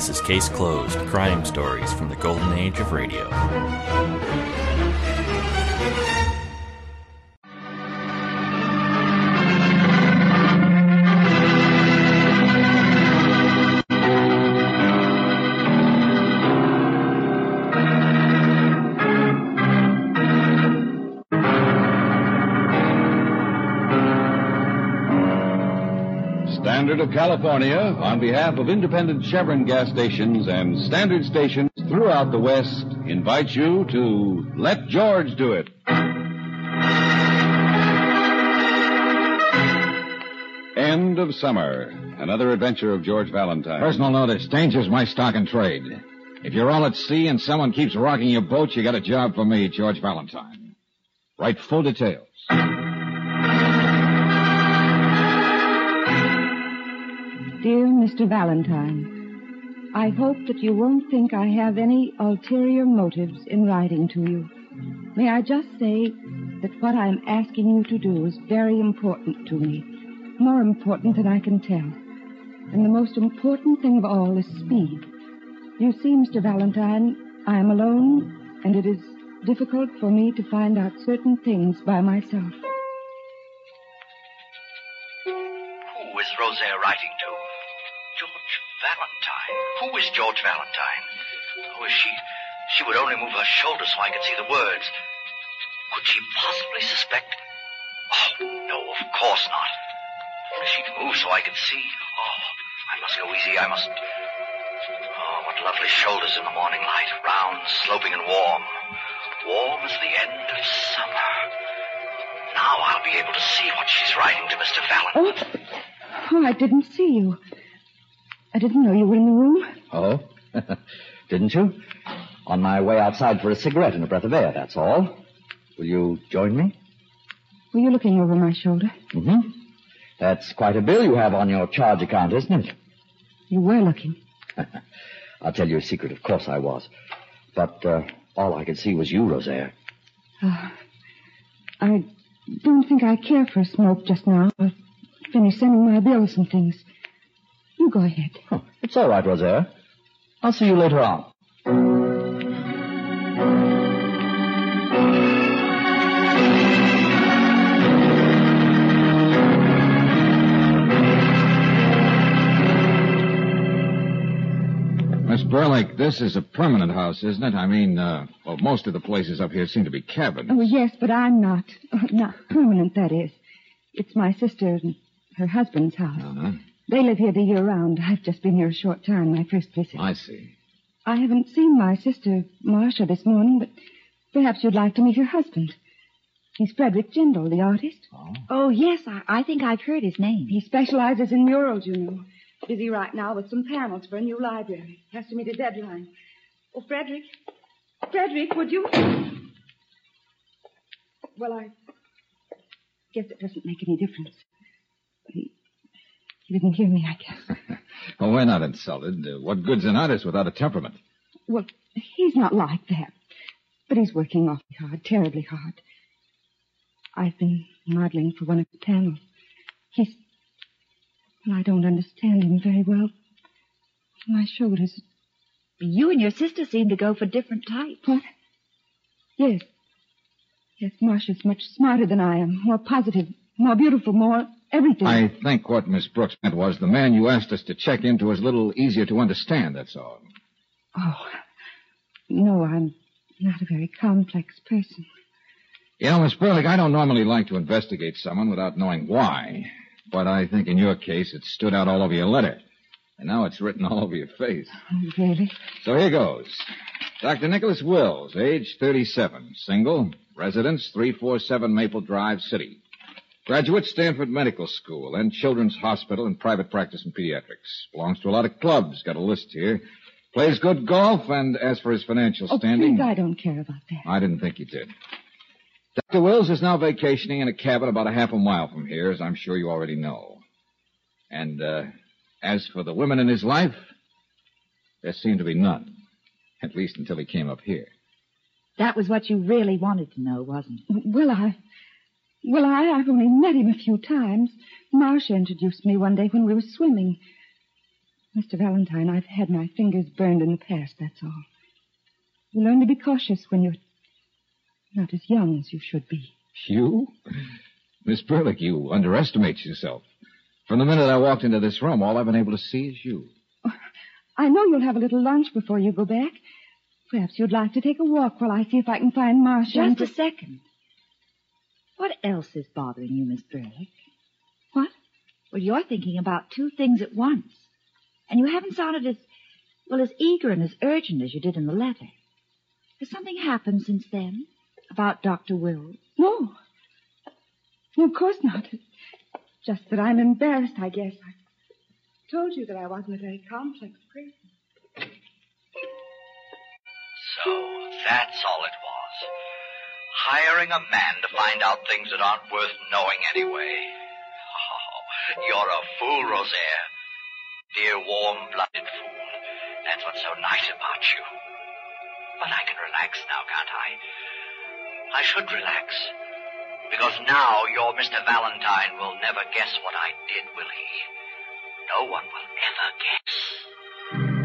This is Case Closed, crime stories from the golden age of radio. Standard of California, on behalf of independent Chevron gas stations and standard stations throughout the West, invites you to Let George Do It. End of Summer. Another adventure of George Valentine. Personal notice. Danger's my stock and trade. If you're all at sea and someone keeps rocking your boat, you got a job for me, George Valentine. Write full details. Dear Mr. Valentine, I hope that you won't think I have any ulterior motives in writing to you. May I just say that what I'm asking you to do is very important to me, more important than I can tell. And the most important thing of all is speed. You see, Mr. Valentine, I am alone, and it is difficult for me to find out certain things by myself. Who is Rosaire writing to? George Valentine. Who is George Valentine? Who is she? She would only move her shoulders so I could see the words. Could she possibly suspect? Oh, no, of course not. Only she to move so I could see. Oh, I must go easy. I must... Oh, what lovely shoulders in the morning light. Round, sloping, and warm. Warm as the end of summer. Now I'll be able to see what she's writing to Mr. Valentine. Oh, I didn't see you. I didn't know you were in the room. Oh? Didn't you? On my way outside for a cigarette and a breath of air, that's all. Will you join me? Were you looking over my shoulder? Mm-hmm. That's quite a bill you have on your charge account, isn't it? You were looking. I'll tell you a secret. Of course I was. But all I could see was you, Rosaire. I don't think I care for a smoke just now. I'll finish sending my bills and things. You go ahead. Oh, it's all right, Rosaire. I'll see you later on. Miss Burlick, this is a permanent house, isn't it? I mean, well, most of the places up here seem to be cabins. Oh, yes, but I'm not. Not permanent, that is. It's my sister and her husband's house. Uh-huh. They live here the year round. I've just been here a short time, my first visit. I see. I haven't seen my sister, Marcia, this morning, but perhaps you'd like to meet her husband. He's Frederick Jindal, the artist. Oh, yes, I think I've heard his name. He specializes in murals, you know. Busy right now with some panels for a new library. Has to meet a deadline. Oh, Frederick. Frederick, would you... Well, I guess it doesn't make any difference. He didn't hear me, I guess. Well, we're not insulted. What good's an artist without a temperament? Well, he's not like that. But he's working awfully hard, terribly hard. I've been modeling for one of the panels. Well, I don't understand him very well. My shoulders... You and your sister seem to go for different types. What? Yes. Yes, Marcia's much smarter than I am. More positive, more beautiful, more everything. I think what Miss Brooks meant was the man you asked us to check into is a little easier to understand, that's all. Oh, no, I'm not a very complex person. You know, Miss Burlick, I don't normally like to investigate someone without knowing why. But I think in your case it stood out all over your letter. And now it's written all over your face. Oh, really? So here goes. Dr. Nicholas Wills, age 37, single, residence 347 Maple Drive, City. Graduate, Stanford Medical School and Children's Hospital and private practice in pediatrics. Belongs to a lot of clubs, got a list here. Plays good golf, and as for his financial standing... Please, I don't care about that. I didn't think you did. Dr. Wills is now vacationing in a cabin about a half a mile from here, as I'm sure you already know. And, as for the women in his life, there seemed to be none. At least until he came up here. That was what you really wanted to know, wasn't it? Well, I've only met him a few times. Marcia introduced me one day when we were swimming. Mr. Valentine, I've had my fingers burned in the past, that's all. You learn to be cautious when you're not as young as you should be. You? Miss Burlick, you underestimate yourself. From the minute I walked into this room, all I've been able to see is you. Oh, I know you'll have a little lunch before you go back. Perhaps you'd like to take a walk while I see if I can find Marcia. Just a second. What else is bothering you, Miss Burlick? What? Well, you're thinking about two things at once. And you haven't sounded as eager and as urgent as you did in the letter. Has something happened since then? About Dr. Wills? No. No, of course not. It's just that I'm embarrassed, I guess. I told you that I wasn't a very complex person. So, that's all it was. Hiring a man to find out things that aren't worth knowing anyway. Oh, you're a fool, Rosaire. Dear, warm-blooded fool. That's what's so nice about you. But I can relax now, can't I? I should relax. Because now your Mr. Valentine will never guess what I did, will he? No one will ever guess.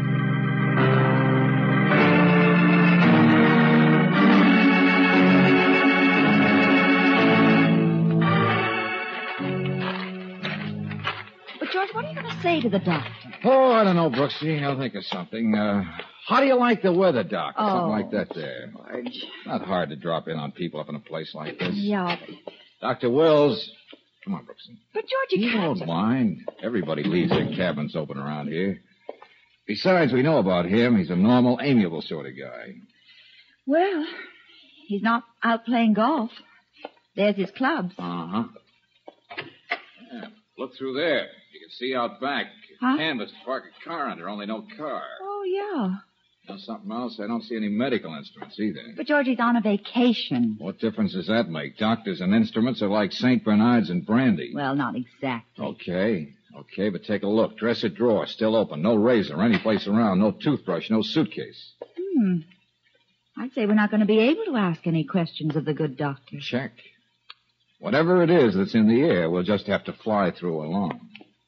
But, George, what are you going to say to the doctor? Oh, I don't know, Brooksy. I'll think of something. How do you like the weather, Doc? Or something like that there. George. Not hard to drop in on people up in a place like this. Yeah, Dr. Wills. Come on, Brooksy. but George, you You can't. don't mind. Everybody leaves their cabins open around here. Besides, we know about him. He's a normal, amiable sort of guy. Well, he's not out playing golf. There's his clubs. Uh-huh. Yeah, look through there. You can see out back. Huh? Canvas to park a car under, only no car. Oh, yeah. You know something else? I don't see any medical instruments either. But George, he's on a vacation. What difference does that make? Doctors and instruments are like St. Bernards and brandy. Well, not exactly. Okay, but take a look. Dresser drawer, still open. No razor any place around. No toothbrush, no suitcase. I'd say we're not going to be able to ask any questions of the good doctor. Check. Whatever it is that's in the air, we'll just have to fly through along.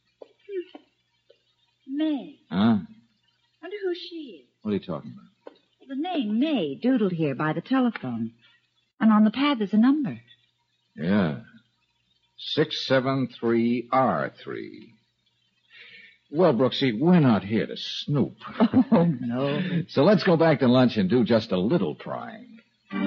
May. Huh? Wonder who she is. What are you talking about? The name May doodled here by the telephone. And on the pad there's a number. Yeah. 673R3. Well, Brooksy, we're not here to snoop. Oh, no. So let's go back to lunch and do just a little prying.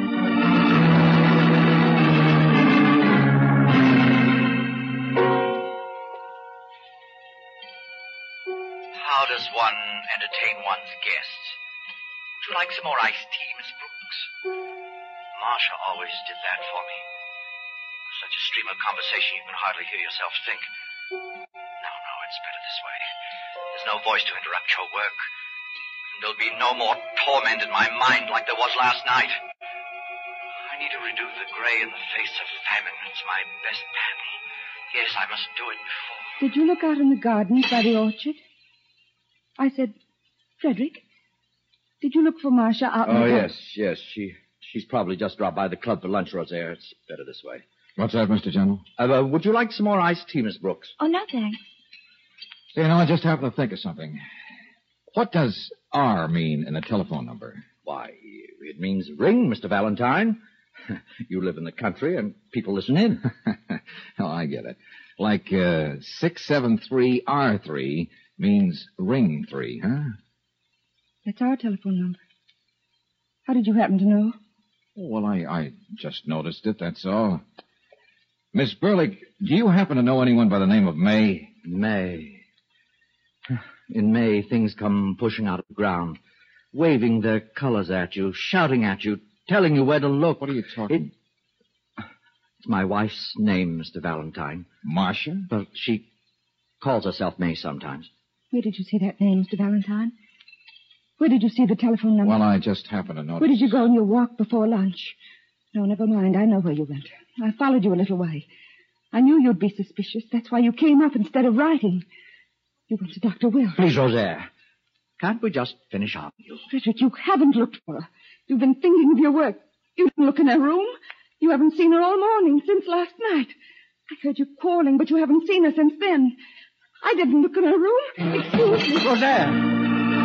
How does one entertain one's guests? Would you like some more iced tea, Miss Brooks? Marcia always did that for me. Such a stream of conversation you can hardly hear yourself think. No, it's better this way. There's no voice to interrupt your work. And there'll be no more torment in my mind like there was last night. I need to redo the gray in the face of famine. It's my best panel. Yes, I must do it before. Did you look out in the gardens by the orchard? I said, Frederick, did you look for Marcia out in the garden? Yes. She's probably just dropped by the club for lunch, Rosaire. It's better this way. What's that, Mr. General? Would you like some more iced tea, Miss Brooks? Oh, no, thanks. You know, I just happened to think of something. What does R mean in a telephone number? Why, it means ring, Mr. Valentine. You live in the country and people listen in. Oh, I get it. Like 673R3 means ring 3, huh? That's our telephone number. How did you happen to know? Well, I just noticed it, that's all. Miss Burlick, do you happen to know anyone by the name of May? May. In May, things come pushing out of the ground, waving their colors at you, shouting at you, telling you where to look. What are you talking? It's my wife's name, Mr. Valentine. Marcia? Well, she calls herself May sometimes. Where did you see that name, Mr. Valentine? Where did you see the telephone number? Well, I just happened to notice. Where did you go on your walk before lunch? No, never mind. I know where you went. I followed you a little way. I knew you'd be suspicious. That's why you came up instead of writing. You went to Dr. Will. Please, Rosaire. Can't we just finish our meal? Frederick, you haven't looked for her. You've been thinking of your work. You didn't look in her room. You haven't seen her all morning, since last night. I heard you calling, but you haven't seen her since then. I didn't look in her room. Excuse me. Roseanne!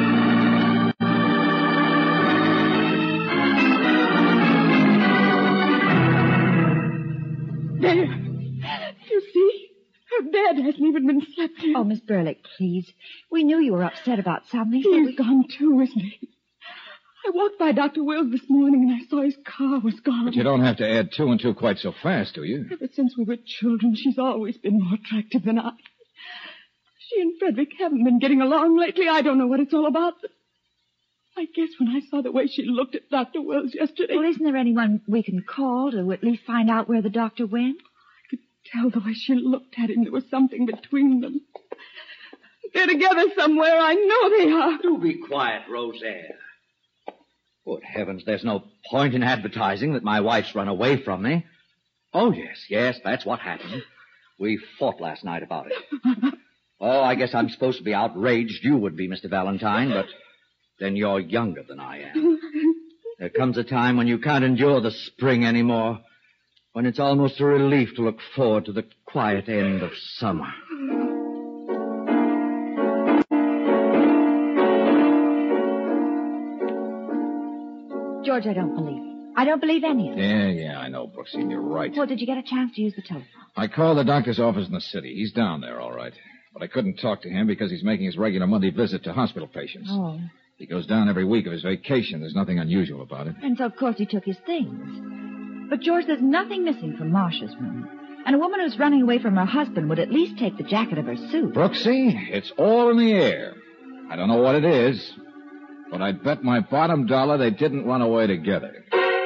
There. You see? Her bed hasn't even been slept in. Oh, Miss Burlick, please. We knew you were upset about something. He's gone too, isn't he? I walked by Dr. Wills this morning and I saw his car was gone. But you don't have to add 2 and 2 quite so fast, do you? Ever since we were children, she's always been more attractive than I. She and Frederick haven't been getting along lately. I don't know what it's all about. But I guess when I saw the way she looked at Dr. Wills yesterday... Well, isn't there anyone we can call to at least find out where the doctor went? I could tell the way she looked at him. There was something between them. They're together somewhere. I know they are. Do be quiet, Roseanne. Good heavens, there's no point in advertising that my wife's run away from me. Oh, yes, that's what happened. We fought last night about it. Oh, I guess I'm supposed to be outraged. You would be, Mr. Valentine, but then you're younger than I am. There comes a time when you can't endure the spring anymore, when it's almost a relief to look forward to the quiet end of summer. George, I don't believe it. I don't believe any of it. Yeah, I know, Brooksy. You're right. Well, did you get a chance to use the telephone? I called the doctor's office in the city. He's down there, all right. But I couldn't talk to him because he's making his regular Monday visit to hospital patients. Oh. He goes down every week of his vacation. There's nothing unusual about it. And so, of course, he took his things. But, George, there's nothing missing from Marcia's room. And a woman who's running away from her husband would at least take the jacket of her suit. Brooksy, it's all in the air. I don't know what it is, but I'd bet my bottom dollar they didn't run away together.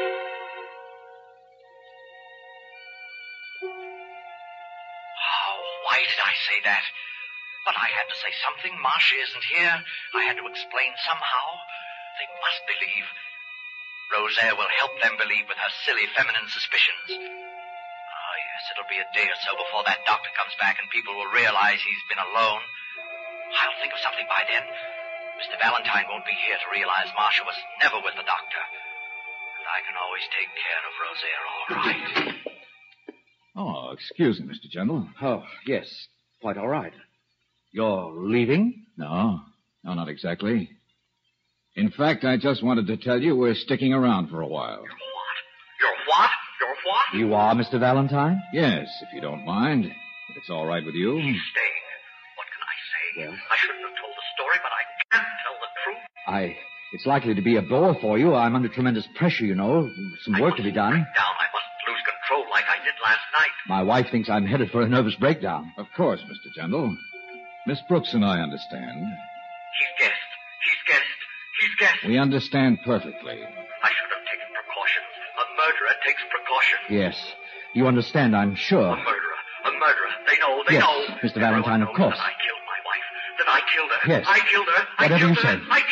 Why did I say that? But I had to say something. Marcia isn't here. I had to explain somehow. They must believe. Rosaire will help them believe with her silly feminine suspicions. Oh, yes, it'll be a day or so before that doctor comes back and people will realize he's been alone. I'll think of something by then. Mr. Valentine won't be here to realize Marcia was never with the doctor. And I can always take care of Rosaire all right. Oh, excuse me, Mr. General. Oh, yes, quite all right. You're leaving? No, not exactly. In fact, I just wanted to tell you we're sticking around for a while. You're what? You're what? You are, Mr. Valentine? Yes, if you don't mind. If it's all right with you. He's staying. What can I say? Well? I shouldn't have told the story, but I can't tell the truth. It's likely to be a bore for you. I'm under tremendous pressure, you know. Some work to be done. Break down. I mustn't lose control like I did last night. My wife thinks I'm headed for a nervous breakdown. Of course, Mr. General. Miss Brooks and I understand. He's guessed. We understand perfectly. I should have taken precautions. A murderer takes precautions. Yes. You understand, I'm sure. A murderer. They know. Yes, Mr. Valentine, of course. That I killed my wife. That I killed her. Yes. I killed her. Whatever you said. I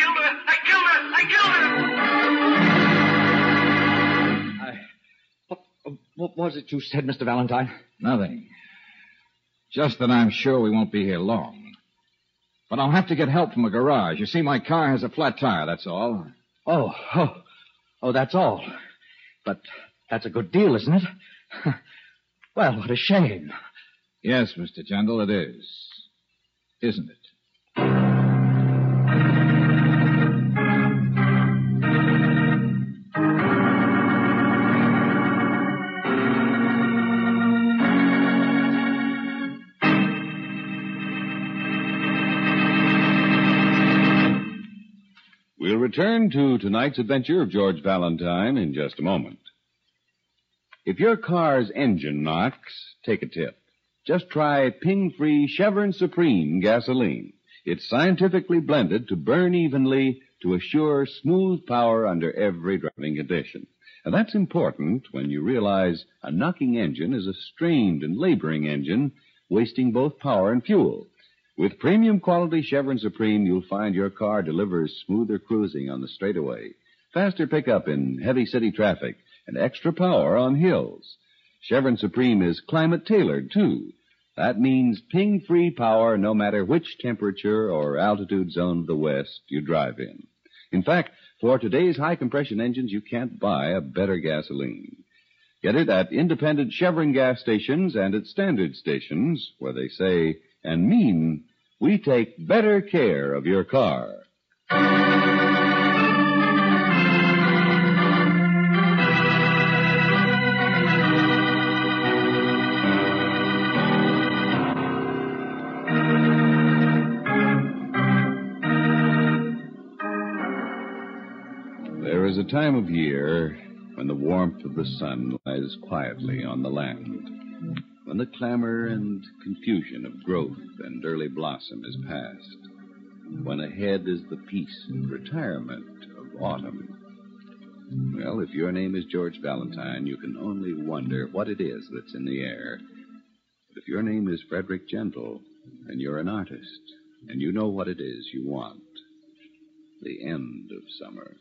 killed her. What was it you said, Mr. Valentine? Nothing. Just that I'm sure we won't be here long. But I'll have to get help from a garage. You see, my car has a flat tire, that's all. Oh, that's all. But that's a good deal, isn't it? Well, what a shame. Yes, Mr. General, it is. Isn't it? We'll return to tonight's adventure of George Valentine in just a moment. If your car's engine knocks, take a tip. Just try ping-free Chevron Supreme gasoline. It's scientifically blended to burn evenly to assure smooth power under every driving condition. And that's important when you realize a knocking engine is a strained and laboring engine, wasting both power and fuel. With premium quality Chevron Supreme, you'll find your car delivers smoother cruising on the straightaway, faster pickup in heavy city traffic, and extra power on hills. Chevron Supreme is climate-tailored, too. That means ping-free power no matter which temperature or altitude zone of the West you drive in. In fact, for today's high-compression engines, you can't buy a better gasoline. Get it at independent Chevron gas stations and at standard stations, where they say and mean we take better care of your car. There is a time of year when the warmth of the sun lies quietly on the land, when the clamor and confusion of growth and early blossom is past, when ahead is the peace and retirement of autumn. Well, if your name is George Valentine, you can only wonder what it is that's in the air. But if your name is Frederick Gentle, and you're an artist, and you know what it is you want, the end of summer.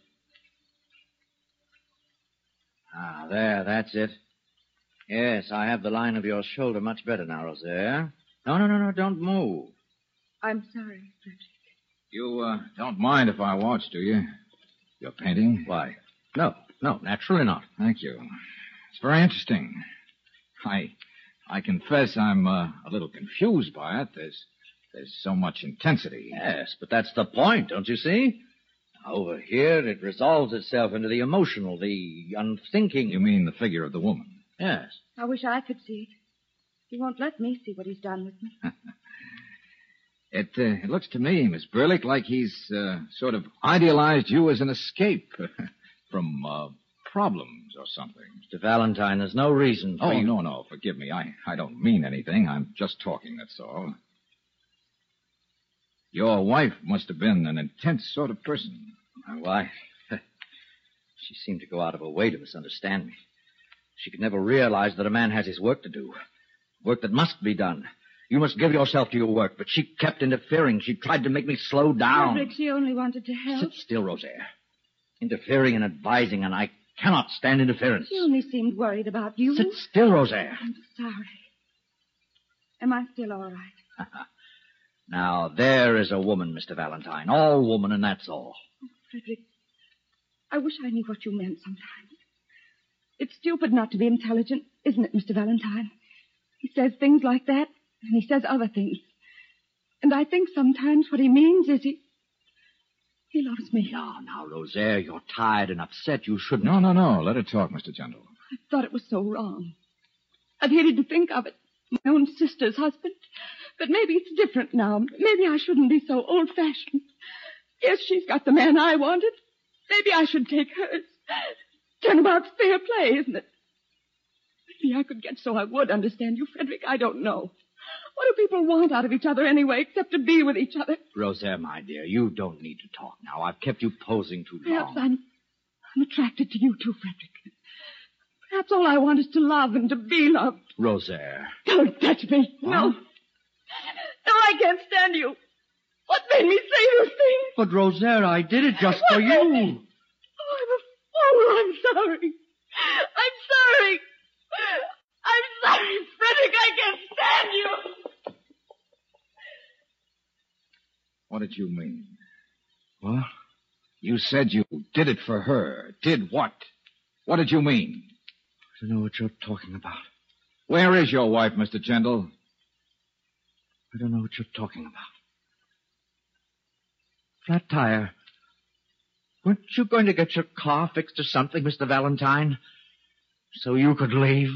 Ah, there, that's it. Yes, I have the line of your shoulder much better now, Rosaire. No, don't move. I'm sorry, Frederick. You don't mind if I watch, do you? Your painting? Why? No, naturally not. Thank you. It's very interesting. I confess I'm a little confused by it. There's so much intensity. Yes, but that's the point, don't you see? Over here, it resolves itself into the emotional, the unthinking. You mean the figure of the woman? Yes. I wish I could see it. He won't let me see what he's done with me. It looks to me, Miss Burlick, like he's sort of idealized you as an escape from problems or something. Mr. Valentine, there's no reason for you... No, forgive me. I don't mean anything. I'm just talking, that's all. Your wife must have been an intense sort of person. My wife? She seemed to go out of her way to misunderstand me. She could never realize that a man has his work to do. Work that must be done. You must give yourself to your work, but she kept interfering. She tried to make me slow down. Frederick, she only wanted to help. Sit still, Rosaire. Interfering and advising, and I cannot stand interference. She only seemed worried about you. Sit still, Rosaire. I'm sorry. Am I still all right? Now, there is a woman, Mr. Valentine. All woman, and that's all. Oh, Frederick, I wish I knew what you meant sometimes. It's stupid not to be intelligent, isn't it, Mr. Valentine? He says things like that, and he says other things. And I think sometimes what he means is he loves me. Now, Rosaire, you're tired and upset. You shouldn't... No. Let her talk, Mr. Gentle. I thought it was so wrong. I've hated to think of it. My own sister's husband. But maybe it's different now. Maybe I shouldn't be so old-fashioned. Yes, she's got the man I wanted. Maybe I should take hers. Turnabout's fair play, isn't it? Maybe I could get so I would understand you, Frederick. I don't know. What do people want out of each other anyway, except to be with each other? Rosaire, my dear, you don't need to talk now. I've kept you posing too long. Perhaps I'm attracted to you too, Frederick. Perhaps all I want is to love and to be loved. Rosaire. Don't touch me. What? No. No, I can't stand you. What made me say those things? But, Rosaire, I did it just for you. Oh, I'm a fool. I'm sorry. I'm sorry. I'm sorry, Frederick. I can't stand you. What did you mean? What? You said you did it for her. Did what? What did you mean? I don't know what you're talking about. Where is your wife, Mr. Gentle? I don't know what you're talking about. Flat tire. Weren't you going to get your car fixed or something, Mr. Valentine? So you could leave?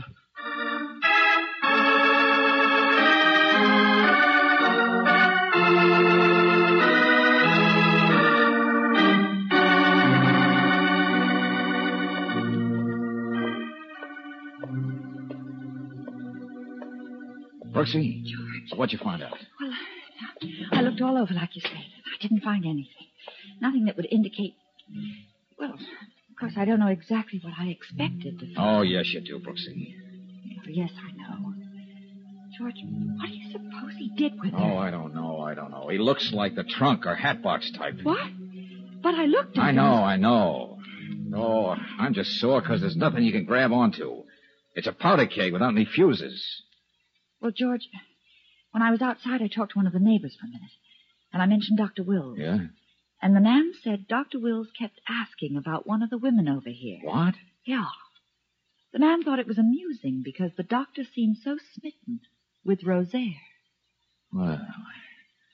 Brooksy, what'd you find out? Well, I looked all over, like you said. I didn't find anything. Nothing that would indicate... Well, of course, I don't know exactly what I expected to find. Oh, yes, you do, Brooksy. Yes, I know. George, what do you suppose he did with her? Oh, I don't know. He looks like the trunk or hatbox type. What? But I looked at him. I know. Oh, I'm just sore because there's nothing you can grab onto. It's a powder keg without any fuses. Well, George, when I was outside, I talked to one of the neighbors for a minute. And I mentioned Dr. Wills. Yeah? And the man said Dr. Wills kept asking about one of the women over here. What? Yeah. The man thought it was amusing because the doctor seemed so smitten with Rosaire. Well,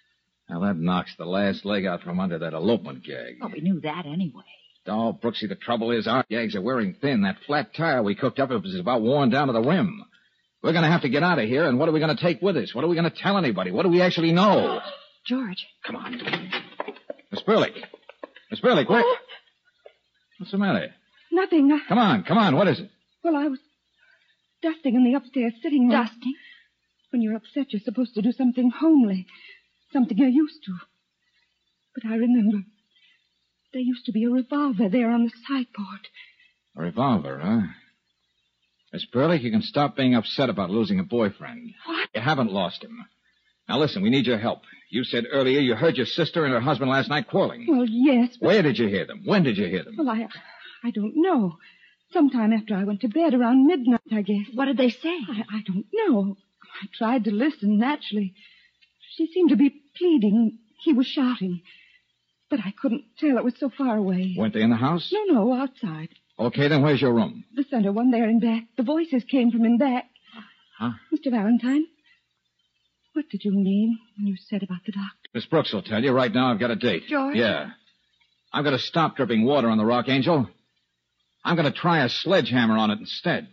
Now, that knocks the last leg out from under that elopement gag. Well, we knew that anyway. Oh, Brooksy, the trouble is our gags are wearing thin. That flat tire we cooked up is about worn down to the rim. We're going to have to get out of here, and what are we going to take with us? What are we going to tell anybody? What do we actually know? George. Come on. Miss Burley. Miss Burley, quick. What's the matter? Nothing. Come on. What is it? Well, I was dusting in the upstairs sitting room. Dusting? When you're upset, you're supposed to do something homely. Something you're used to. But I remember. There used to be a revolver there on the sideboard. A revolver, huh? Miss Burley, you can stop being upset about losing a boyfriend. What? You haven't lost him. Now, listen, we need your help. You said earlier you heard your sister and her husband last night quarreling. Well, yes, but... Where did you hear them? When did you hear them? Well, I don't know. Sometime after I went to bed, around midnight, I guess. What did they say? I don't know. I tried to listen, naturally. She seemed to be pleading. He was shouting. But I couldn't tell. It was so far away. Weren't they in the house? No, outside. Okay, then where's your room? The center one there in back. The voices came from in back. Huh? Mr. Valentine, what did you mean when you said about the doctor? Miss Brooks will tell you. Right now I've got a date. George? Yeah. I'm going to stop dripping water on the Rock Angel. I'm going to try a sledgehammer on it instead.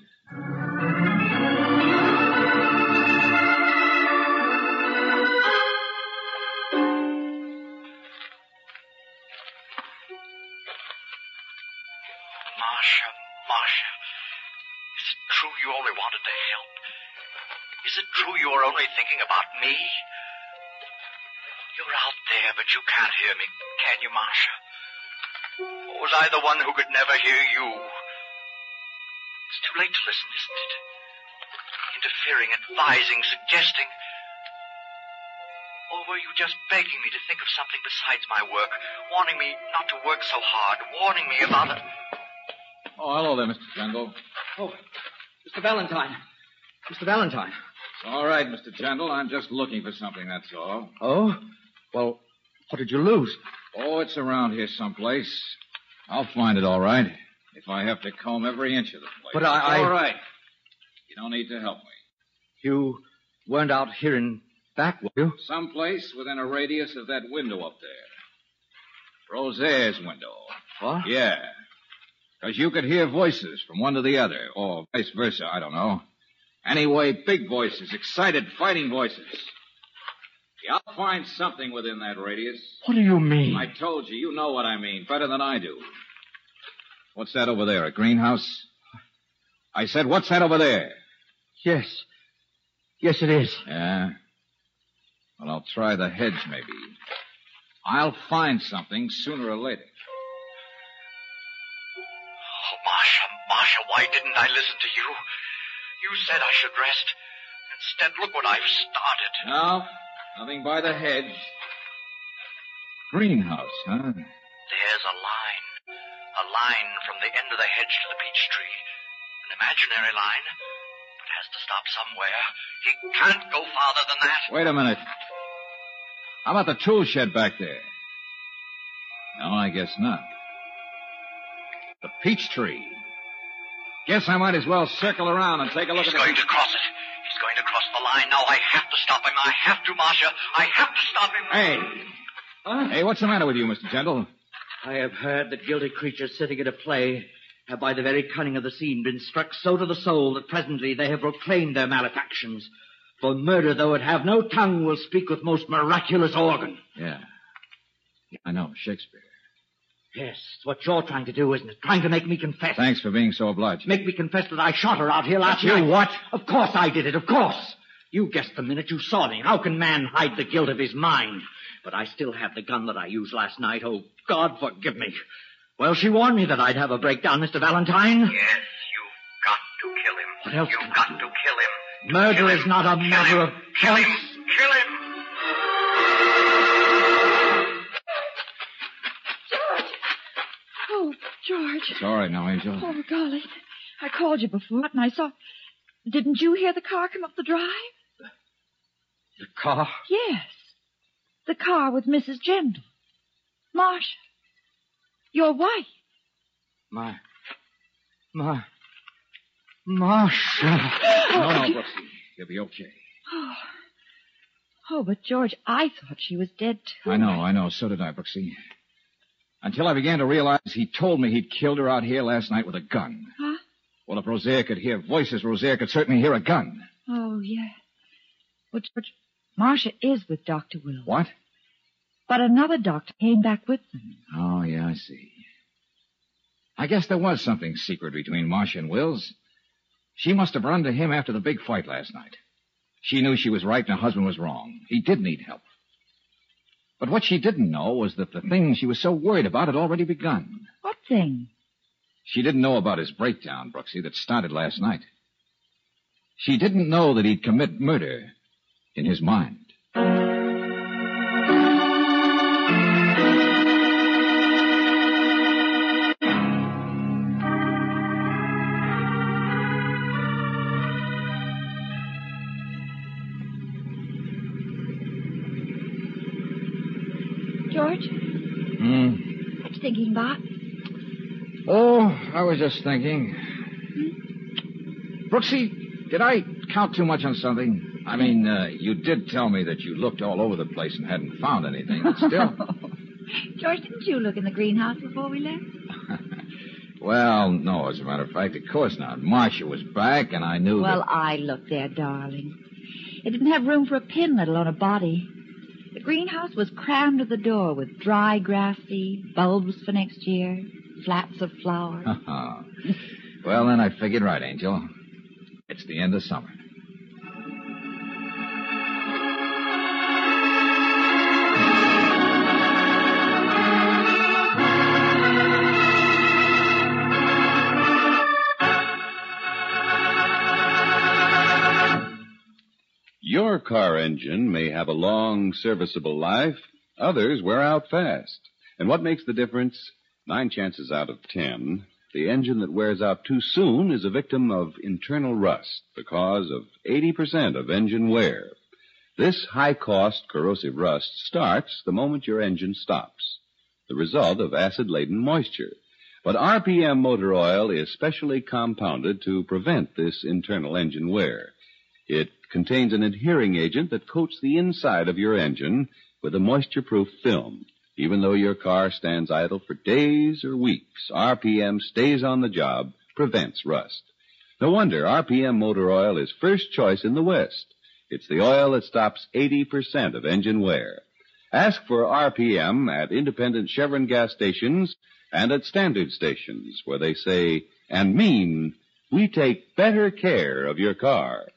Marcia, is it true you only wanted to help? Is it true you were only thinking about me? You're out there, but you can't hear me, can you, Marcia? Or was I the one who could never hear you? It's too late to listen, isn't it? Interfering, advising, suggesting. Or were you just begging me to think of something besides my work, warning me not to work so hard, warning me about it? Oh, hello there, Mr. Jandal. Oh, Mr. Valentine. Mr. Valentine. It's all right, Mr. Jandal. I'm just looking for something, that's all. Oh? Well, what did you lose? Oh, it's around here someplace. I'll find it all right. If I have to comb every inch of the place. But I... All right. You don't need to help me. You weren't out here in back, were you? Someplace within a radius of that window up there. Rosaire's window. What? Yeah. Because you could hear voices from one to the other, or vice versa, I don't know. Anyway, big voices, excited, fighting voices. Yeah, I'll find something within that radius. What do you mean? I told you, you know what I mean, better than I do. What's that over there, a greenhouse? I said, what's that over there? Yes. Yes, it is. Yeah? Well, I'll try the hedge, maybe. I'll find something sooner or later. Marcia, why didn't I listen to you? You said I should rest. Instead, look what I've started. No, nothing by the hedge. Greenhouse, huh? There's a line. A line from the end of the hedge to the peach tree. An imaginary line, but has to stop somewhere. He can't go farther than that. Wait a minute. How about the tool shed back there? No, I guess not. The peach tree. Guess I might as well circle around and take a look at the... He's going to cross it. He's going to cross the line. Now I have to stop him. I have to, Marcia. I have to stop him. Hey. Huh? Hey, what's the matter with you, Mr. Gentle? I have heard that guilty creatures sitting at a play have by the very cunning of the scene been struck so to the soul that presently they have proclaimed their malefactions. For murder, though it have no tongue, will speak with most miraculous organ. Yeah, I know, Shakespeare. Yes, it's what you're trying to do, isn't it? Trying to make me confess. Thanks for being so obliging. Make me confess that I shot her out here last night. You what? Of course I did it, of course. You guessed the minute you saw me. How can man hide the guilt of his mind? But I still have the gun that I used last night. Oh, God forgive me. Well, she warned me that I'd have a breakdown, Mr. Valentine. Yes, you've got to kill him. What else? You've got to kill him. Murder is not a matter of Kill choice. him. Kill him. Oh, George. It's all right now, Angel. Oh, golly. I called you before, and I saw... Didn't you hear the car come up the drive? The car? Yes. The car with Mrs. Jendal. Marcia. Your wife. Marcia. No, Brooksy. You'll be okay. Oh, Oh, but George, I thought she was dead, too. I know. So did I, Brooksy. Until I began to realize he told me he'd killed her out here last night with a gun. Huh? Well, if Rosaire could hear voices, Rosaire could certainly hear a gun. Oh, yeah. Well, George, Marcia is with Dr. Will. What? But another doctor came back with them. Oh, yeah, I see. I guess there was something secret between Marcia and Wills. She must have run to him after the big fight last night. She knew she was right and her husband was wrong. He did need help. But what she didn't know was that the thing she was so worried about had already begun. What thing? She didn't know about his breakdown, Brooksy, that started last night. She didn't know that he'd commit murder in his mind. George? What you thinking about? Oh, I was just thinking. Brooksy, did I count too much on something? I mean, you did tell me that you looked all over the place and hadn't found anything, but still... George, didn't you look in the greenhouse before we left? Well, no, as a matter of fact, of course not. Marcia was back, and I knew Well, I looked there, darling. It didn't have room for a pin, let alone a body. The greenhouse was crammed to the door with dry grass seed, bulbs for next year, flats of flowers. Well, then I figured right, Angel. It's the end of summer. Your car engine may have a long, serviceable life. Others wear out fast. And what makes the difference? 9 chances out of 10, the engine that wears out too soon is a victim of internal rust, the cause of 80% of engine wear. This high-cost corrosive rust starts the moment your engine stops, the result of acid-laden moisture. But RPM motor oil is specially compounded to prevent this internal engine wear. It contains an adhering agent that coats the inside of your engine with a moisture-proof film. Even though your car stands idle for days or weeks, RPM stays on the job, prevents rust. No wonder RPM motor oil is first choice in the West. It's the oil that stops 80% of engine wear. Ask for RPM at independent Chevron gas stations and at standard stations where they say and mean, we take better care of your car.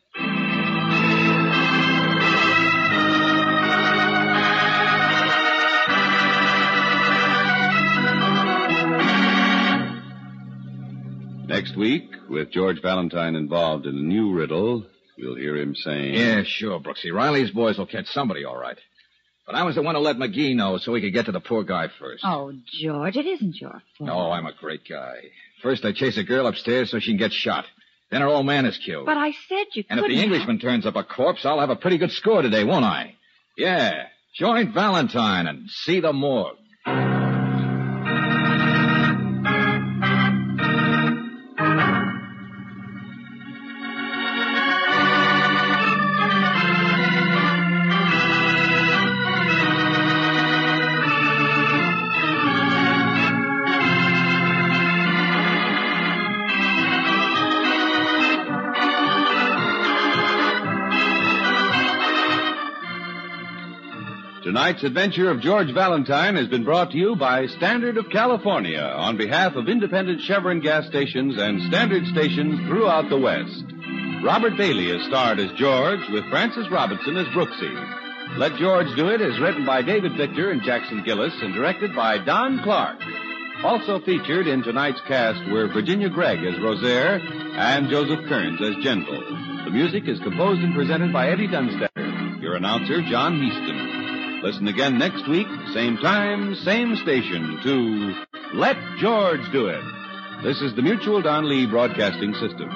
Next week, with George Valentine involved in a new riddle, we'll hear him saying... Yeah, sure, Brooksy. Riley's boys will catch somebody all right. But I was the one who let McGee know so he could get to the poor guy first. Oh, George, it isn't your fault. No, I'm a great guy. First, I chase a girl upstairs so she can get shot. Then her old man is killed. But I said you couldn't. And if the Englishman turns up a corpse, I'll have a pretty good score today, won't I? Yeah, join Valentine and see the morgue. Tonight's adventure of George Valentine has been brought to you by Standard of California on behalf of independent Chevron gas stations and standard stations throughout the West. Robert Bailey is starred as George with Francis Robinson as Brooksy. Let George Do It is written by David Victor and Jackson Gillis and directed by Don Clark. Also featured in tonight's cast were Virginia Gregg as Rosaire and Joseph Kearns as Gentle. The music is composed and presented by Eddie Dunstetter. Your announcer, John Heaston. Listen again next week, same time, same station, to Let George Do It. This is the Mutual Don Lee Broadcasting System.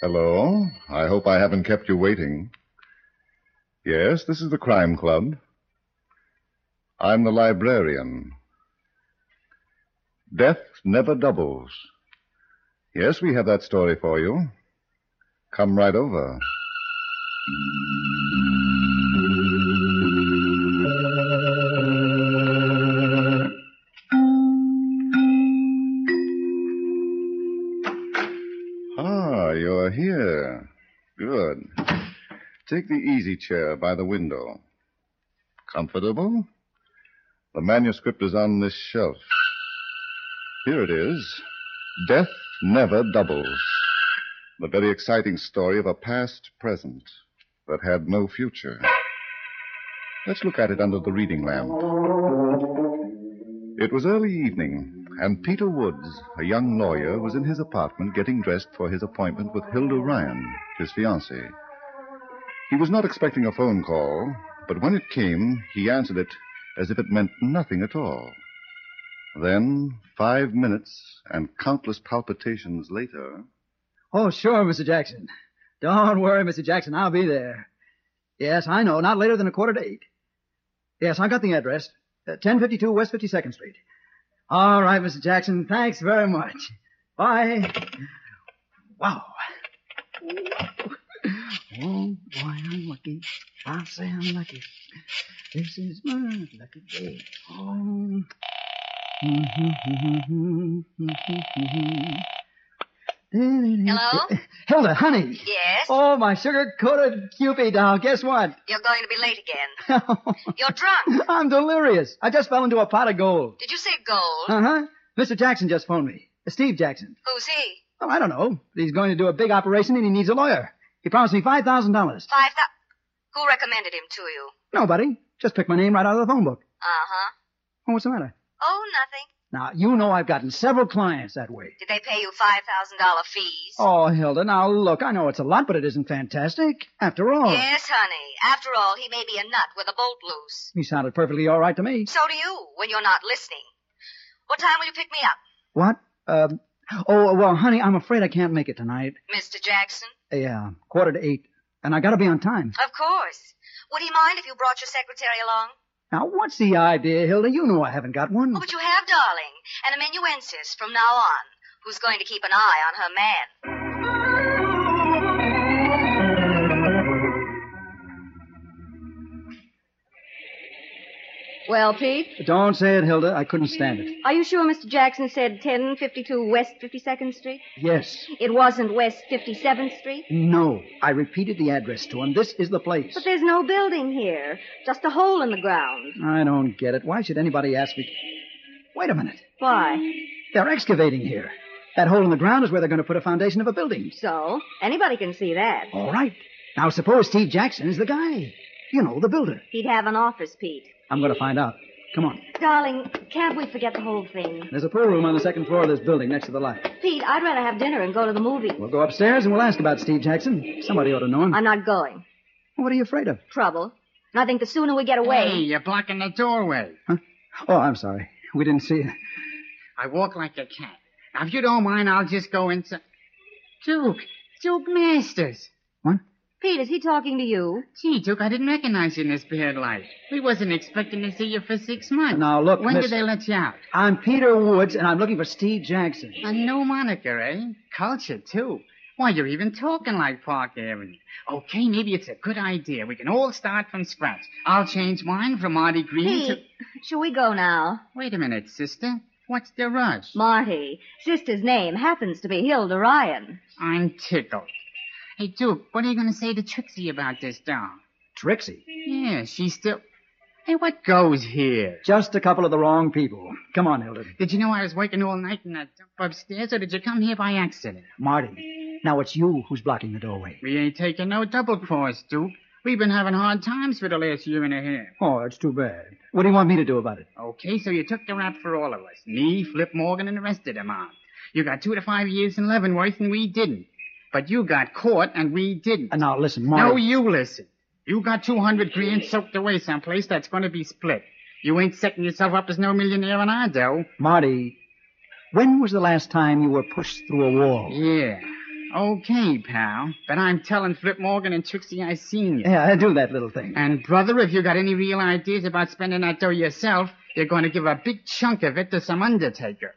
Hello. I hope I haven't kept you waiting. Yes, this is the Crime Club. I'm the librarian. Death never doubles. Yes, we have that story for you. Come right over. You're here. Good. Take the easy chair by the window. Comfortable? The manuscript is on this shelf. Here it is. Death Never Doubles. The very exciting story of a past present that had no future. Let's look at it under the reading lamp. It was early evening, and Peter Woods, a young lawyer, was in his apartment getting dressed for his appointment with Hilda Ryan, his fiancée. He was not expecting a phone call, but when it came, he answered it as if it meant nothing at all. Then, 5 minutes and countless palpitations later... Oh, sure, Mr. Jackson. Don't worry, Mr. Jackson. I'll be there. Yes, I know. Not later than 7:45. Yes, I got the address. 1052 West 52nd Street. All right, Mr. Jackson. Thanks very much. Bye. Wow. Oh, boy, I'm lucky. I'll say I'm lucky. This is my lucky day. Oh. Hello? Hilda, honey. Yes? Oh, my sugar-coated Cupid doll. Guess what? You're going to be late again. You're drunk. I'm delirious. I just fell into a pot of gold. Did you say gold? Uh-huh. Mr. Jackson just phoned me. Steve Jackson. Who's he? Oh, I don't know. He's going to do a big operation and he needs a lawyer. He promised me $5,000. 5,000. Who recommended him to you? Nobody. Just picked my name right out of the phone book. Uh-huh. Oh, what's the matter? Oh, nothing. Now, you know I've gotten several clients that way. Did they pay you $5,000 fees? Oh, Hilda, now look, I know it's a lot, but it isn't fantastic. After all. Yes, honey. After all, he may be a nut with a bolt loose. He sounded perfectly all right to me. So do you, when you're not listening. What time will you pick me up? What? Oh, well, honey, I'm afraid I can't make it tonight. Mr. Jackson? Yeah, 7:45. And I gotta be on time. Of course. Would he mind if you brought your secretary along? Now, what's the idea, Hilda? You know I haven't got one. Oh, but you have, darling. An amanuensis from now on, who's going to keep an eye on her man. Well, Pete? Don't say it, Hilda. I couldn't stand it. Are you sure Mr. Jackson said 1052 West 52nd Street? Yes. It wasn't West 57th Street? No. I repeated the address to him. This is the place. But there's no building here. Just a hole in the ground. I don't get it. Why should anybody ask me? Wait a minute. Why? They're excavating here. That hole in the ground is where they're going to put a foundation of a building. So? Anybody can see that. All right. Now, suppose Steve Jackson is the guy. You know, the builder. He'd have an office, Pete. I'm going to find out. Come on. Darling, can't we forget the whole thing? There's a pool room on the second floor of this building next to the light. Pete, I'd rather have dinner and go to the movies. We'll go upstairs and we'll ask about Steve Jackson. Somebody ought to know him. I'm not going. What are you afraid of? Trouble. And I think the sooner we get away... Hey, you're blocking the doorway. Huh? Oh, I'm sorry. We didn't see you. I walk like a cat. Now, if you don't mind, I'll just go inside. Duke Masters. What? Pete, is he talking to you? Gee, Duke, I didn't recognize you in this bad light. We wasn't expecting to see you for 6 months. Now, look, When did they let you out? I'm Peter Woods, and I'm looking for Steve Jackson. A new moniker, eh? Culture, too. Why, you're even talking like Park Avenue. Okay, maybe it's a good idea. We can all start from scratch. I'll change mine from Marty Green to... Pete, shall we go now? Wait a minute, sister. What's the rush? Marty, sister's name happens to be Hilda Ryan. I'm tickled. Hey, Duke, what are you going to say to Trixie about this doll? Trixie? Yeah, she's still... Hey, what goes here? Just a couple of the wrong people. Come on, Hilda. Did you know I was working all night in that dump upstairs, or did you come here by accident? Marty, now it's you who's blocking the doorway. We ain't taking no double cross, Duke. We've been having hard times for the last year and a half. Oh, that's too bad. What do you want me to do about it? Okay, so you took the rap for all of us. Me, Flip Morgan, and the rest of them out. You got 2 to 5 years in Leavenworth, and we didn't. But you got caught, and we didn't. Now, listen, Marty. No, you listen. You got 200 grand soaked away someplace that's going to be split. You ain't setting yourself up as no millionaire on our dough. Marty, when was the last time you were pushed through a wall? Yeah. Okay, pal. But I'm telling Flip Morgan and Trixie I seen you. Yeah, I do that little thing. And, brother, if you got any real ideas about spending that dough yourself, you're going to give a big chunk of it to some undertaker.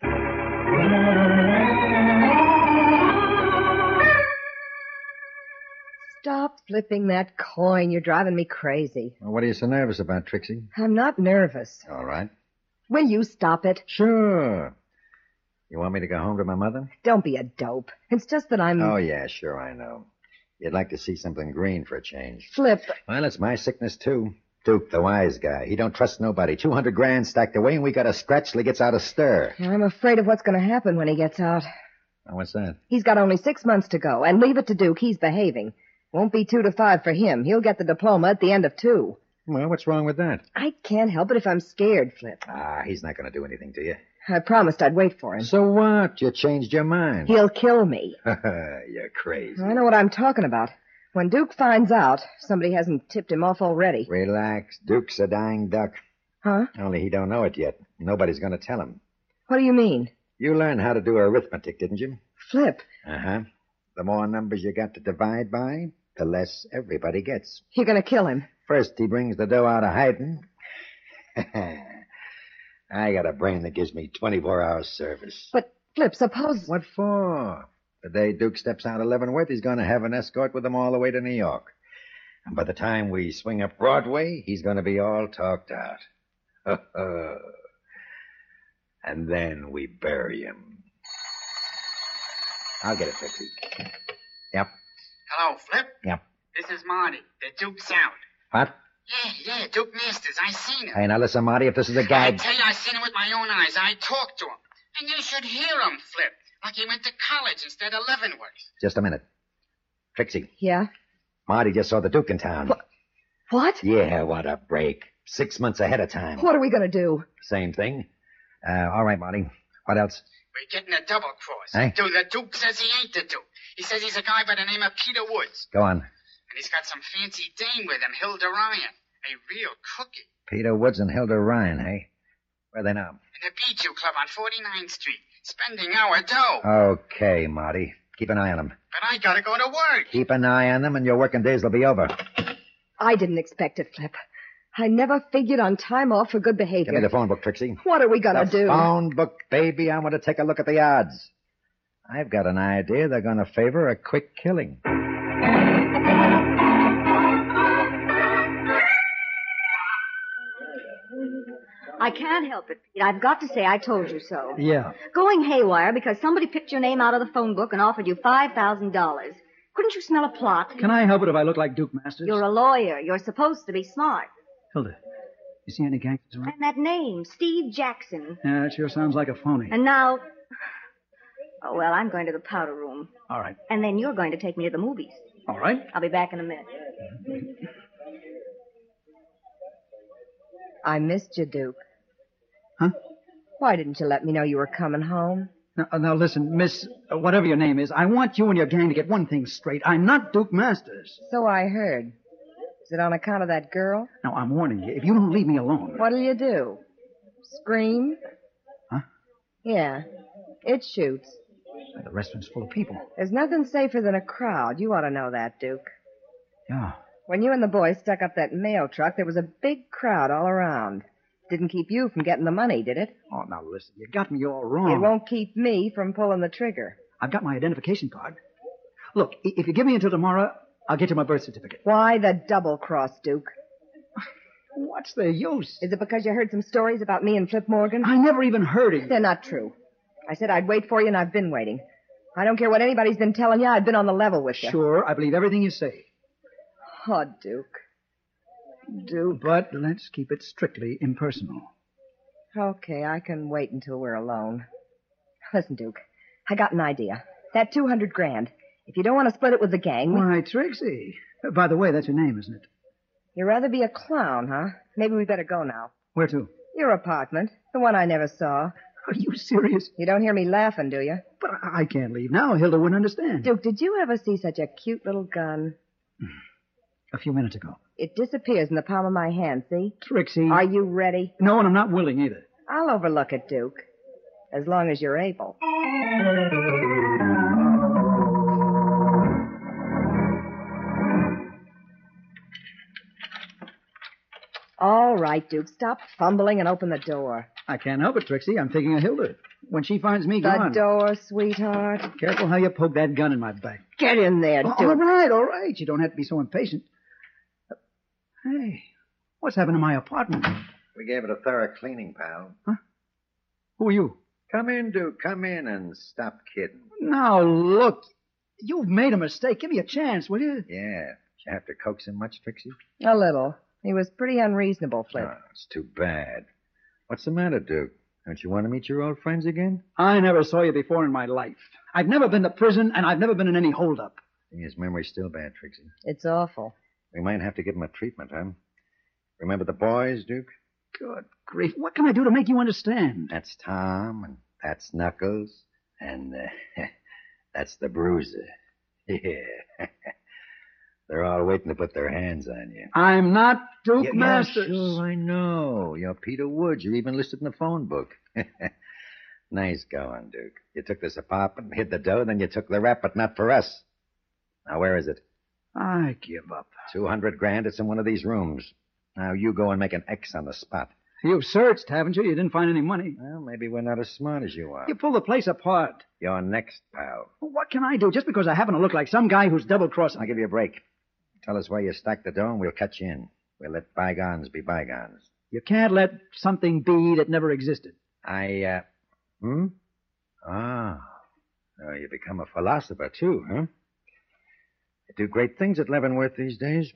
Stop flipping that coin. You're driving me crazy. Well, what are you so nervous about, Trixie? I'm not nervous. All right. Will you stop it? Sure. You want me to go home to my mother? Don't be a dope. It's just that I'm... Oh, yeah, sure, I know. You'd like to see something green for a change. Flip. Well, it's my sickness, too. Duke, the wise guy. He don't trust nobody. 200 grand stacked away, and we got a scratch till he gets out of stir. I'm afraid of what's going to happen when he gets out. Oh, what's that? He's got only 6 months to go, and leave it to Duke. He's behaving. Won't be 2 to 5 for him. He'll get the diploma at the end of 2. Well, what's wrong with that? I can't help it if I'm scared, Flip. Ah, he's not going to do anything to you. I promised I'd wait for him. So what? You changed your mind. He'll kill me. You're crazy. I know what I'm talking about. When Duke finds out, somebody hasn't tipped him off already. Relax. Duke's a dying duck. Huh? Only he don't know it yet. Nobody's going to tell him. What do you mean? You learned how to do arithmetic, didn't you? Flip. Uh-huh. The more numbers you got to divide by, the less everybody gets. You're going to kill him. First, he brings the dough out of hiding. I got a brain that gives me 24 hours service. But, Flip, suppose... What for? The day Duke steps out of Leavenworth, he's going to have an escort with him all the way to New York. And by the time we swing up Broadway, he's going to be all talked out. And then we bury him. I'll get it, Trixie. Yep. Hello, Flip? Yep. This is Marty. The Duke's out. What? Yeah, Duke Masters. I seen him. Hey, now listen, Marty, if this is a guy... I tell you, I seen him with my own eyes. I talked to him. And you should hear him, Flip. Like he went to college instead of Leavenworth. Just a minute. Trixie. Yeah? Marty just saw the Duke in town. What? Yeah, what a break. 6 months ahead of time. What are we going to do? Same thing. All right, Marty. What else? We're getting a double cross. Hey? Dude, the Duke says he ain't the Duke. He says he's a guy by the name of Peter Woods. Go on. And he's got some fancy dame with him, Hilda Ryan. A real cookie. Peter Woods and Hilda Ryan, hey? Where are they now? In the Bijou Club on 49th Street. Spending our dough. Okay, Marty. Keep an eye on them. But I gotta go to work. Keep an eye on them and your working days will be over. I didn't expect it, Flip. I never figured on time off for good behavior. Give me the phone book, Trixie. What are we gonna do? The phone book, baby. I want to take a look at the odds. I've got an idea they're going to favor a quick killing. I can't help it, Pete. I've got to say I told you so. Yeah. Going haywire because somebody picked your name out of the phone book and offered you $5,000. Couldn't you smell a plot? Can I help it if I look like Duke Masters? You're a lawyer. You're supposed to be smart. Hilda, you see any gangsters around? And that name, Steve Jackson. Yeah, it sure sounds like a phony. And now... Oh, well, I'm going to the powder room. All right. And then you're going to take me to the movies. All right. I'll be back in a minute. I missed you, Duke. Huh? Why didn't you let me know you were coming home? Now listen, Miss, whatever your name is, I want you and your gang to get one thing straight. I'm not Duke Masters. So I heard. Is it on account of that girl? Now, I'm warning you, if you don't leave me alone... What'll you do? Scream? Huh? Yeah, it shoots. The restaurant's full of people. There's nothing safer than a crowd. You ought to know that, Duke. Yeah. When you and the boys stuck up that mail truck, there was a big crowd all around. Didn't keep you from getting the money, did it? Oh, now listen, you got me all wrong. It won't keep me from pulling the trigger. I've got my identification card. Look, if you give me until tomorrow, I'll get you my birth certificate. Why the double cross, Duke? What's the use? Is it because you heard some stories about me and Flip Morgan? I never even heard of you. They're not true. I said I'd wait for you, and I've been waiting. I don't care what anybody's been telling you. I've been on the level with you. Sure, I believe everything you say. Oh, Duke. Duke. But let's keep it strictly impersonal. Okay, I can wait until we're alone. Listen, Duke, I got an idea. That 200 grand. If you don't want to split it with the gang... Why, Trixie. By the way, that's your name, isn't it? You'd rather be a clown, huh? Maybe we better go now. Where to? Your apartment. The one I never saw. Are you serious? You don't hear me laughing, do you? But I can't leave now. Hilda wouldn't understand. Duke, did you ever see such a cute little gun? A few minutes ago. It disappears in the palm of my hand, see? Trixie. Are you ready? No, and I'm not willing either. I'll overlook it, Duke. As long as you're able. All right, Duke. Stop fumbling and open the door. I can't help it, Trixie. I'm thinking of Hilda. When she finds me The gone... door, sweetheart. Careful how you poke that gun in my back. Get in there, Duke. All right. You don't have to be so impatient. Hey, what's happened to my apartment? We gave it a thorough cleaning, pal. Huh? Who are you? Come in, Duke. Come in and stop kidding. Now, look. You've made a mistake. Give me a chance, will you? Yeah. Did you have to coax him much, Trixie? A little. He was pretty unreasonable, Flip. Oh, it's too bad. What's the matter, Duke? Don't you want to meet your old friends again? I never saw you before in my life. I've never been to prison, and I've never been in any holdup. His memory's still bad, Trixie. It's awful. We might have to give him a treatment, huh? Remember the boys, Duke? Good grief. What can I do to make you understand? That's Tom, and that's Knuckles, and that's the Bruiser. Yeah. They're all waiting to put their hands on you. I'm not Duke Masters. Sure, I know. You're Peter Woods. You're even listed in the phone book. Nice going, Duke. You took this apartment, hid the dough, then you took the rap, but not for us. Now, where is it? I give up. $200,000. It's in one of these rooms. Now, you go and make an X on the spot. You've searched, haven't you? You didn't find any money. Well, maybe we're not as smart as you are. You pulled the place apart. You're next, pal. Well, what can I do? Just because I happen to look like some guy who's double-crossing. I'll give you a break. Tell us where you stacked the dough, and we'll cut you in. We'll let bygones be bygones. You can't let something be that never existed. Oh, you become a philosopher, too, huh? You do great things at Leavenworth these days.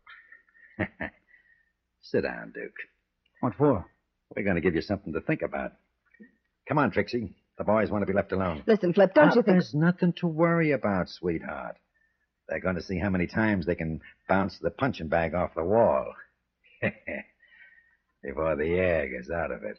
Sit down, Duke. What for? We're going to give you something to think about. Come on, Trixie. The boys want to be left alone. Listen, Flip, don't you think... There's nothing to worry about, sweetheart. They're going to see how many times they can bounce the punching bag off the wall. Before the air gets out of it.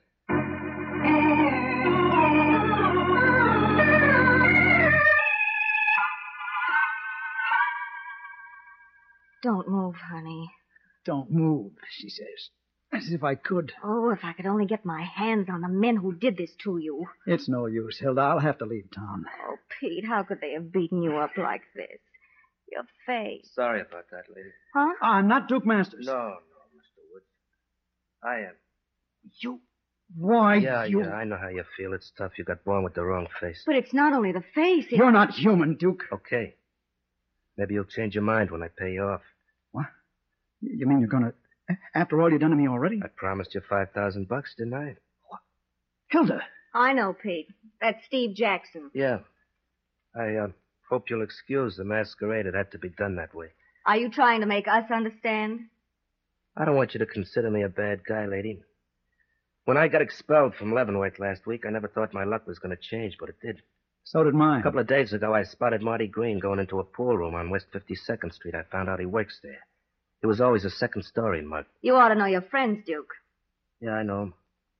Don't move, honey. Don't move, she says. As if I could. Oh, if I could only get my hands on the men who did this to you. It's no use, Hilda. I'll have to leave town. Oh, Pete, how could they have beaten you up like this? Your face. Sorry about that, lady. Huh? I'm not Duke Masters. No, Mr. Woods. I am. You... Why, Yeah, you... I know how you feel. It's tough. You got born with the wrong face. But it's not only the face. You're not human, Duke. Okay. Maybe you'll change your mind when I pay you off. What? You mean you're gonna... After all you've done to me already? I promised you $5,000, didn't I? What? Hilda! I know, Pete. That's Steve Jackson. Yeah. I hope you'll excuse the masquerade. It had to be done that way. Are you trying to make us understand? I don't want you to consider me a bad guy, lady. When I got expelled from Leavenworth last week, I never thought my luck was going to change, but it did. So did mine. A couple of days ago, I spotted Marty Green going into a pool room on West 52nd Street. I found out he works there. He was always a second-story mug. You ought to know your friends, Duke. Yeah, I know him.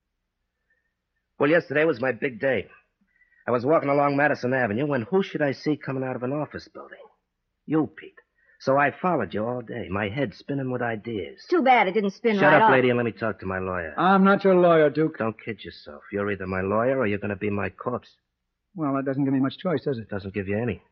Well, yesterday was my big day. I was walking along Madison Avenue when who should I see coming out of an office building? You, Pete. So I followed you all day, my head spinning with ideas. Too bad it didn't spin Shut right up, off. lady, and let me talk to my lawyer. I'm not your lawyer, Duke. Don't kid yourself. You're either my lawyer or you're going to be my corpse. Well, that doesn't give me much choice, does it? Doesn't give you any.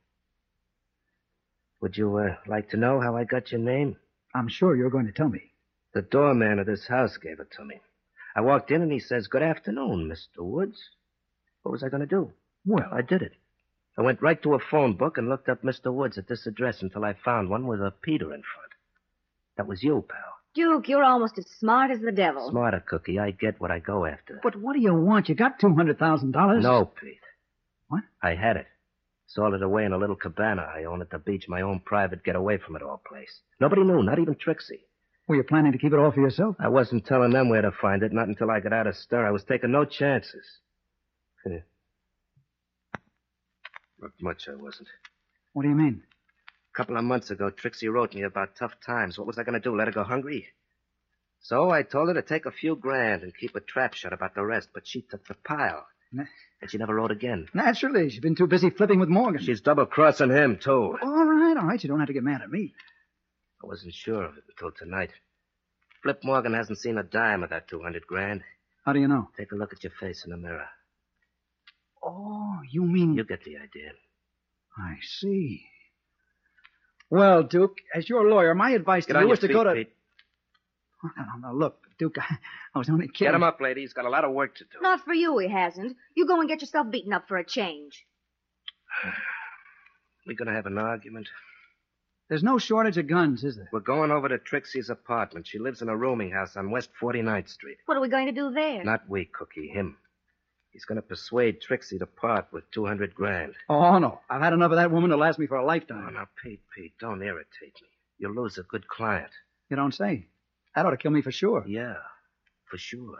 Would you like to know how I got your name? I'm sure you're going to tell me. The doorman of this house gave it to me. I walked in and he says, "Good afternoon, Mr. Woods." What was I going to do? Well, I did it. I went right to a phone book and looked up Mr. Woods at this address until I found one with a Peter in front. That was you, pal. Duke, you're almost as smart as the devil. Smarter, Cookie. I get what I go after. But what do you want? You got $200,000. No, Pete. What? I had it. Sold it away in a little cabana I own at the beach, my own private get-away-from-it-all place. Nobody knew, not even Trixie. Were you planning to keep it all for yourself? I wasn't telling them where to find it, not until I got out of stir. I was taking no chances. Not much I wasn't. What do you mean? A couple of months ago, Trixie wrote me about tough times. What was I going to do, let her go hungry? So I told her to take a few grand and keep a trap shut about the rest, but she took the pile. And she never wrote again. Naturally. She's been too busy flipping with Morgan. She's double-crossing him, too. All right. You don't have to get mad at me. I wasn't sure of it until tonight. Flip Morgan hasn't seen a dime of that $200,000. How do you know? Take a look at your face in the mirror. Oh, you mean... You get the idea. I see. Well, Duke, as your lawyer, my advice to you is to go to... Pete. No, look, Duke, I was only kidding. Get him up, lady. He's got a lot of work to do. Not for you, he hasn't. You go and get yourself beaten up for a change. We gonna have an argument? There's no shortage of guns, is there? We're going over to Trixie's apartment. She lives in a rooming house on West 49th Street. What are we going to do there? Not we, Cookie, him. He's gonna persuade Trixie to part with 200 grand. Oh, no. I've had enough of that woman to last me for a lifetime. Oh, now, Pete, don't irritate me. You'll lose a good client. You don't say. That ought to kill me for sure. Yeah, for sure.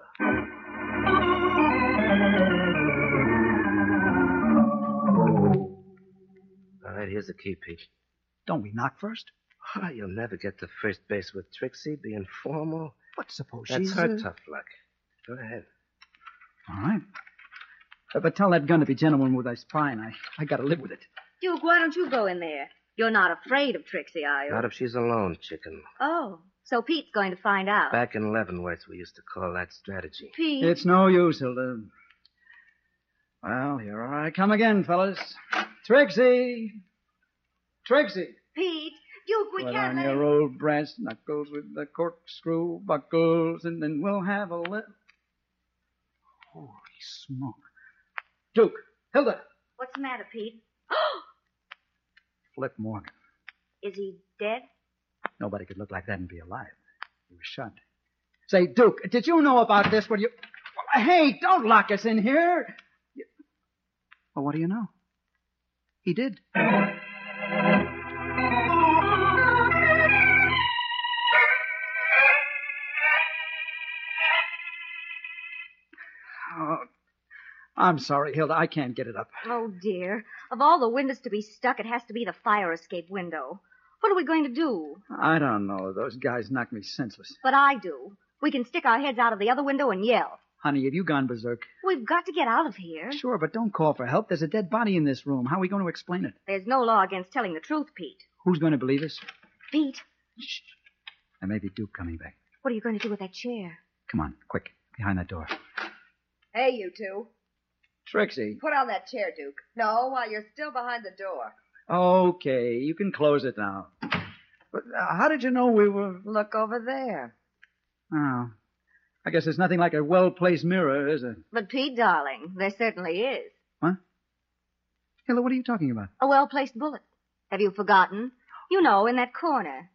All right, here's the key, Pete. Don't we knock first? Oh, you'll never get to first base with Trixie, being formal. But suppose That's she's... her tough luck. Go ahead. All right. But tell that gun to be gentleman with his pine. I gotta live with it. Duke, why don't you go in there? You're not afraid of Trixie, are you? Not if she's alone, chicken. Oh, so Pete's going to find out. Back in Leavenworth, we used to call that strategy. Pete. It's no use, Hilda. Well, here I come again, fellas. Trixie! Trixie! Pete, Duke, we Put can't on let your him... old brass knuckles with the corkscrew buckles, and then we'll have a little... Holy smoke. Duke! Hilda! What's the matter, Pete? Flip Morgan. Is he dead? Nobody could look like that and be alive. He was shot. Say, Duke, did you know about this when you... Hey, don't lock us in here! Well, what do you know? He did. Oh, I'm sorry, Hilda. I can't get it up. Oh, dear. Of all the windows to be stuck, it has to be the fire escape window. What are we going to do? I don't know. Those guys knocked me senseless. But I do. We can stick our heads out of the other window and yell. Honey, have you gone berserk? We've got to get out of here. Sure, but don't call for help. There's a dead body in this room. How are we going to explain it? There's no law against telling the truth, Pete. Who's going to believe us? Pete. Shh. There may be Duke coming back. What are you going to do with that chair? Come on, quick. Behind that door. Hey, you two. Trixie. Put on that chair, Duke. No, while you're still behind the door. Okay, you can close it now. But how did you know we were... Look over there. Oh. I guess there's nothing like a well-placed mirror, is there? But, Pete, darling, there certainly is. What? Hilda, what are you talking about? A well-placed bullet. Have you forgotten? You know, in that corner.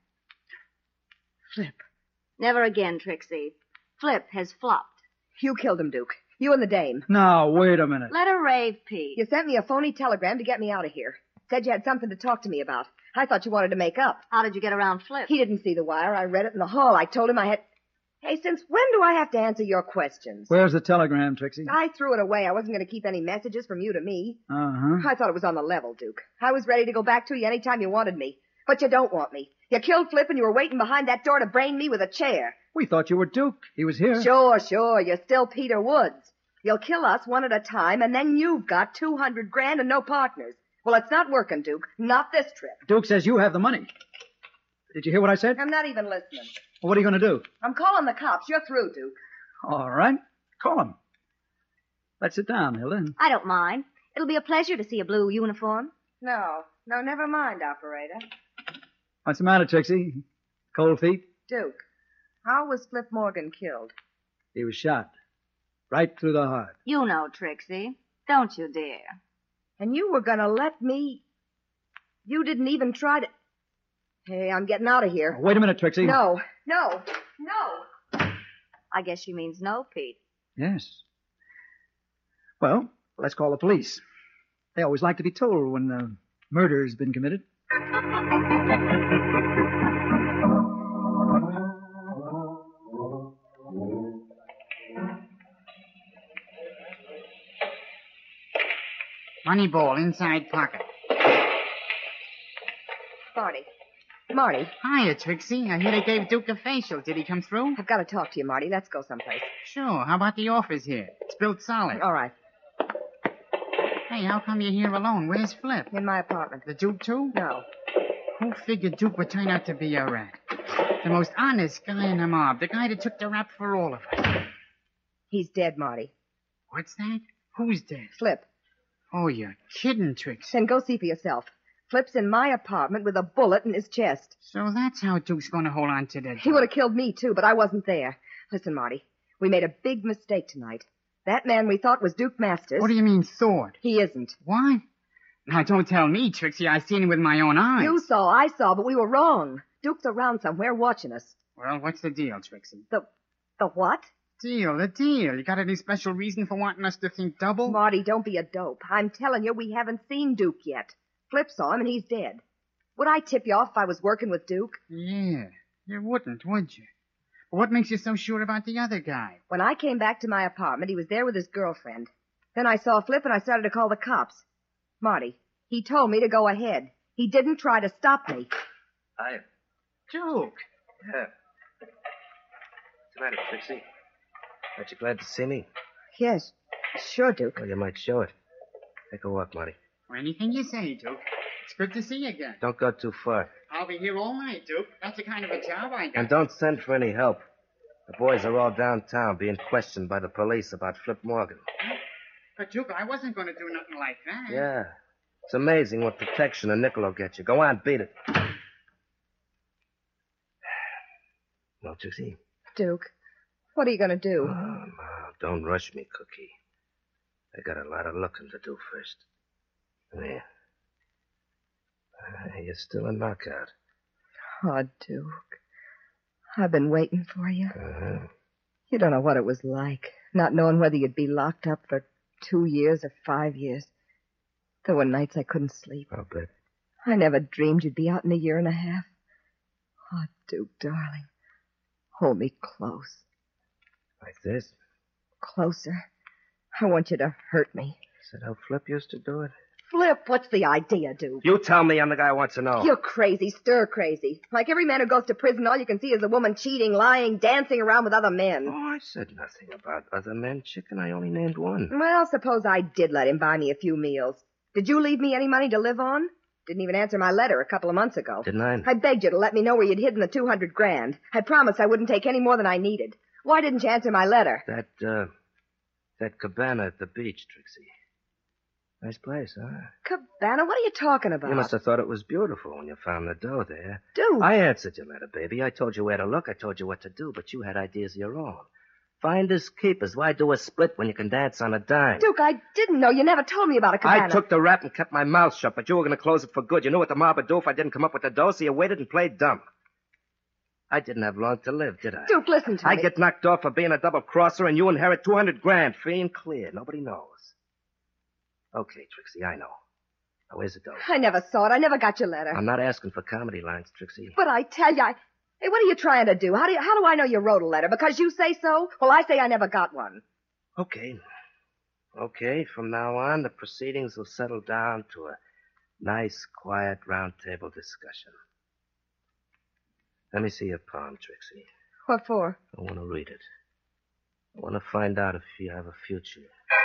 Flip. Never again, Trixie. Flip has flopped. You killed him, Duke. You and the dame. No, wait a minute. Let her rave, Pete. You sent me a phony telegram to get me out of here. Said you had something to talk to me about. I thought you wanted to make up. How did you get around Flip? He didn't see the wire. I read it in the hall. I told him I had... Hey, since when do I have to answer your questions? Where's the telegram, Trixie? I threw it away. I wasn't going to keep any messages from you to me. Uh-huh. I thought it was on the level, Duke. I was ready to go back to you any time you wanted me. But you don't want me. You killed Flip and you were waiting behind that door to brain me with a chair. We thought you were Duke. He was here. Sure. You're still Peter Woods. You'll kill us one at a time, and then you've got 200 grand and no partners. Well, it's not working, Duke. Not this trip. Duke says you have the money. Did you hear what I said? I'm not even listening. Well, what are you going to do? I'm calling the cops. You're through, Duke. All right. Call him. Let's sit down, Hilda. I don't mind. It'll be a pleasure to see a blue uniform. No, never mind, operator. What's the matter, Trixie? Cold feet? Duke, how was Flip Morgan killed? He was shot. Right through the heart. You know, Trixie. Don't you dare. And you were going to let me... You didn't even try to... Hey, I'm getting out of here. Wait a minute, Trixie. No. I guess she means no, Pete. Yes. Well, let's call the police. They always like to be told when a murder's been committed. Money ball inside pocket. Marty. Hiya, Trixie. I hear they gave Duke a facial. Did he come through? I've got to talk to you, Marty. Let's go someplace. Sure. How about the office here? It's built solid. All right. Hey, how come you're here alone? Where's Flip? In my apartment. The Duke, too? No. Who figured Duke would turn out to be a rat? The most honest guy in the mob. The guy that took the rap for all of us. He's dead, Marty. What's that? Who's dead? Flip. Oh, you're kidding, Trixie. Then go see for yourself. Flip's in my apartment with a bullet in his chest. So that's how Duke's going to hold on to that. He would have killed me, too, but I wasn't there. Listen, Marty, we made a big mistake tonight. That man we thought was Duke Masters. What do you mean, thought? He isn't. What? Now, don't tell me, Trixie. I seen him with my own eyes. You saw, I saw, but we were wrong. Duke's around somewhere watching us. Well, what's the deal, Trixie? The what? The deal. You got any special reason for wanting us to think double? Marty, don't be a dope. I'm telling you, we haven't seen Duke yet. Flip saw him, and he's dead. Would I tip you off if I was working with Duke? Yeah, you wouldn't, would you? But what makes you so sure about the other guy? When I came back to my apartment, he was there with his girlfriend. Then I saw Flip, and I started to call the cops. Marty, he told me to go ahead. He didn't try to stop me. Duke. Yeah. What's the matter, Trixie? Aren't you glad to see me? Yes, sure, Duke. Well, you might show it. Take a walk, Marty. Or anything you say, Duke. It's good to see you again. Don't go too far. I'll be here all night, Duke. That's the kind of a job I got. And don't send for any help. The boys are all downtown being questioned by the police about Flip Morgan. But, Duke, I wasn't going to do nothing like that. Yeah. It's amazing what protection a nickel will get you. Go on, beat it. No, Trixie. Duke, what are you going to do? Oh, no, don't rush me, Cookie. I got a lot of looking to do first. There. You're still a knockout. Oh, Duke. I've been waiting for you. Uh-huh. You don't know what it was like, not knowing whether you'd be locked up for 2 years or 5 years. There were nights I couldn't sleep. I'll bet. I never dreamed you'd be out in a year and a half. Oh, Duke, darling. Hold me close. Like this? Closer. I want you to hurt me. Is that how Flip used to do it? Flip, what's the idea, Duke? You tell me. I'm the guy who wants to know. You're crazy, stir crazy. Like every man who goes to prison, all you can see is a woman cheating, lying, dancing around with other men. Oh, I said nothing about other men, chicken. I only named one. Well, suppose I did let him buy me a few meals. Did you leave me any money to live on? Didn't even answer my letter a couple of months ago. Didn't I? I begged you to let me know where you'd hidden the 200 grand. I promised I wouldn't take any more than I needed. Why didn't you answer my letter? That cabana at the beach, Trixie. Nice place, huh? Cabana? What are you talking about? You must have thought it was beautiful when you found the dough there. Duke! I answered your letter, baby. I told you where to look. I told you what to do, but you had ideas of your own. Finders keepers. Why do a split when you can dance on a dime? Duke, I didn't know. You never told me about a cabana. I took the rap and kept my mouth shut, but you were going to close it for good. You knew what the mob would do if I didn't come up with the dough, so you waited and played dumb. I didn't have long to live, did I? Duke, listen to me. I get knocked off for being a double-crosser, and you inherit 200 grand, free and clear. Nobody knows. Okay, Trixie, I know. Now, where's the dough? I never saw it. I never got your letter. I'm not asking for comedy lines, Trixie. But I tell you, Hey, what are you trying to do? How do I know you wrote a letter? Because you say so? Well, I say I never got one. Okay. Okay, from now on, the proceedings will settle down to a nice, quiet, round-table discussion. Let me see your palm, Trixie. What for? I want to read it. I want to find out if you have a future.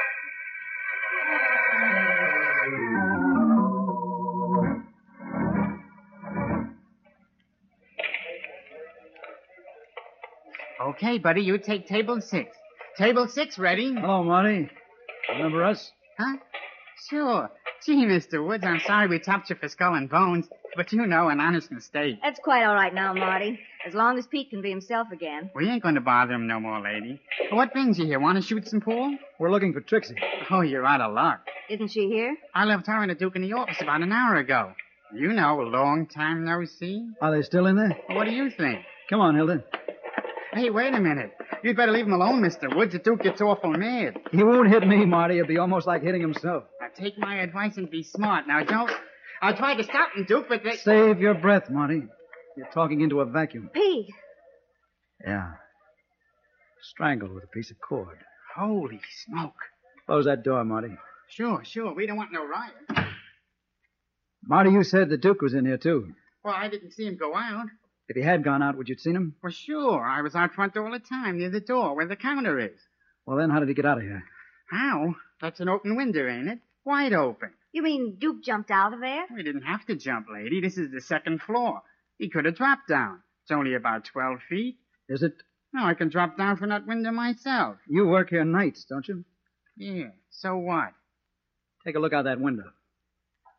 Okay, buddy, you take table 6. Table 6 ready? Hello, Marty. Remember us? Huh? Sure. Gee, Mr. Woods, I'm sorry we tapped you for skull and bones, but you know, an honest mistake. That's quite all right now, Marty. As long as Pete can be himself again. We ain't going to bother him no more, lady. What brings you here? Want to shoot some pool? We're looking for Trixie. Oh, you're out of luck. Isn't she here? I left her and the Duke in the office about an hour ago. You know, a long time no see. Are they still in there? What do you think? Come on, Hilda. Hey, wait a minute. You'd better leave him alone, Mr. Woods. The Duke gets awful mad. He won't hit me, Marty. It'll be almost like hitting himself. Now, take my advice and be smart. Now, don't... I'll try to stop him, Duke, but... Save your breath, Marty. You're talking into a vacuum. Pete. Yeah. Strangled with a piece of cord. Holy smoke. Close that door, Marty. Sure. We don't want no riot. Marty, you said the Duke was in here, too. Well, I didn't see him go out. If he had gone out, would you have seen him? Well, sure. I was out front all the time, near the door, where the counter is. Well, then, how did he get out of here? How? That's an open window, ain't it? Wide open. You mean Duke jumped out of there? We didn't have to jump, lady. This is the second floor. He could have dropped down. It's only about 12 feet. Is it? No, I can drop down from that window myself. You work here nights, don't you? Yeah. So what? Take a look out that window.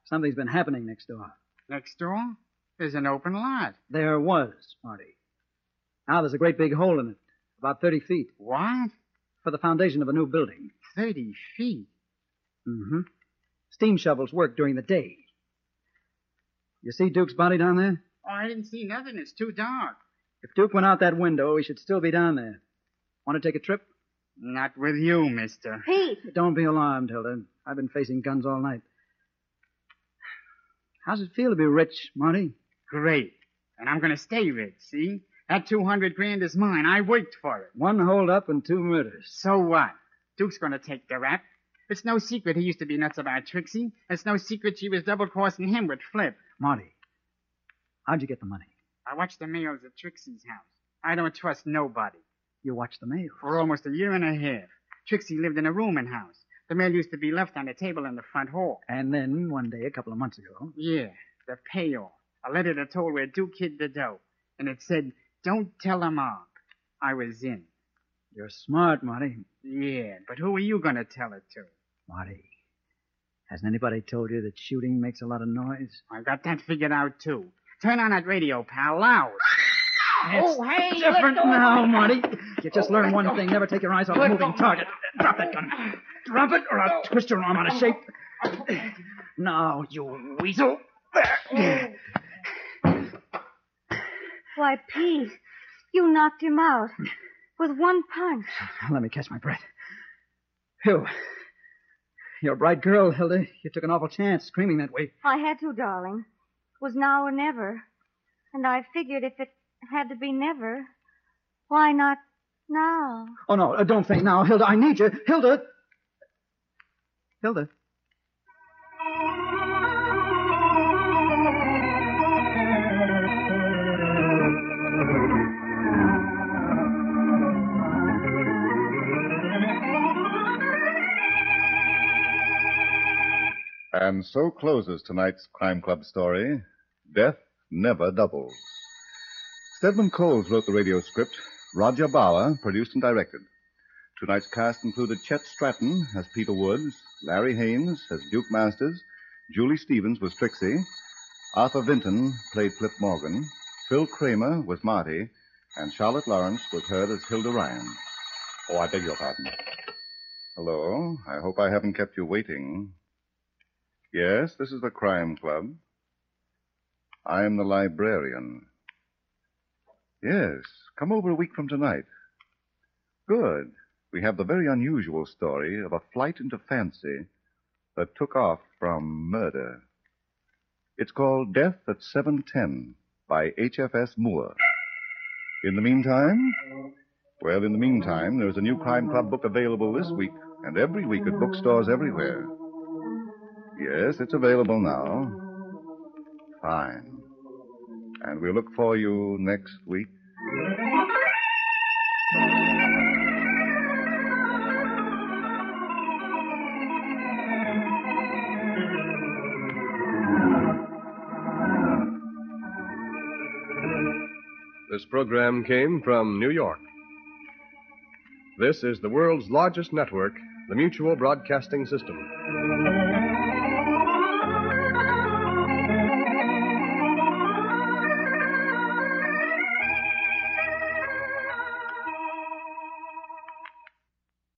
Something's been happening next door. Next door? There's an open lot. There was, Marty. Now there's a great big hole in it, about 30 feet. What? For the foundation of a new building. 30 feet? Mm-hmm. Steam shovels work during the day. You see Duke's body down there? Oh, I didn't see nothing. It's too dark. If Duke went out that window, he should still be down there. Want to take a trip? Not with you, mister. Pete! Don't be alarmed, Hilda. I've been facing guns all night. How's it feel to be rich, Marty? Great. And I'm going to stay rich, see? That 200 grand is mine. I worked for it. 1 holdup and 2 murders. So what? Duke's going to take the rap. It's no secret he used to be nuts about Trixie. It's no secret she was double-crossing him with Flip. Marty, how'd you get the money? I watched the mails at Trixie's house. I don't trust nobody. You watched the mail? For almost a year and a half. Trixie lived in a rooming house. The mail used to be left on the table in the front hall. And then, one day, a couple of months ago... Yeah, the payoff. A letter that told where Duke hid the dough. And it said, "Don't tell him Mark." I was in. You're smart, Marty. Yeah, but who are you going to tell it to? Marty, hasn't anybody told you that shooting makes a lot of noise? I got that figured out, too. Turn on that radio, pal, loud. Oh, hey, Different now, Marty. You just learned one thing. Never take your eyes off a moving target. Drop that gun. Drop it, or I'll twist your arm out of shape. Now, you weasel. There. Why, Pete, you knocked him out with one punch. Let me catch my breath. Phew. You're a bright girl, Hilda. You took an awful chance screaming that way. I had to, darling. It was now or never. And I figured if it had to be never, why not now? Oh, no, don't faint now, Hilda. I need you. Hilda! Hilda. And so closes tonight's Crime Club story, Death Never Doubles. Stedman Coles wrote the radio script. Roger Bauer produced and directed. Tonight's cast included Chet Stratton as Peter Woods, Larry Haynes as Duke Masters, Julie Stevens was Trixie, Arthur Vinton played Flip Morgan, Phil Kramer was Marty, and Charlotte Lawrence was heard as Hilda Ryan. Oh, I beg your pardon. Hello. I hope I haven't kept you waiting. Yes, this is the Crime Club. I am the librarian. Yes, come over a week from tonight. Good. We have the very unusual story of a flight into fancy that took off from murder. It's called Death at 7:10 by H.F.S. Moore. In the meantime, there's a new Crime Club book available this week and every week at bookstores everywhere. Yes, it's available now. Fine. And we'll look for you next week. This program came from New York. This is the world's largest network, the Mutual Broadcasting System.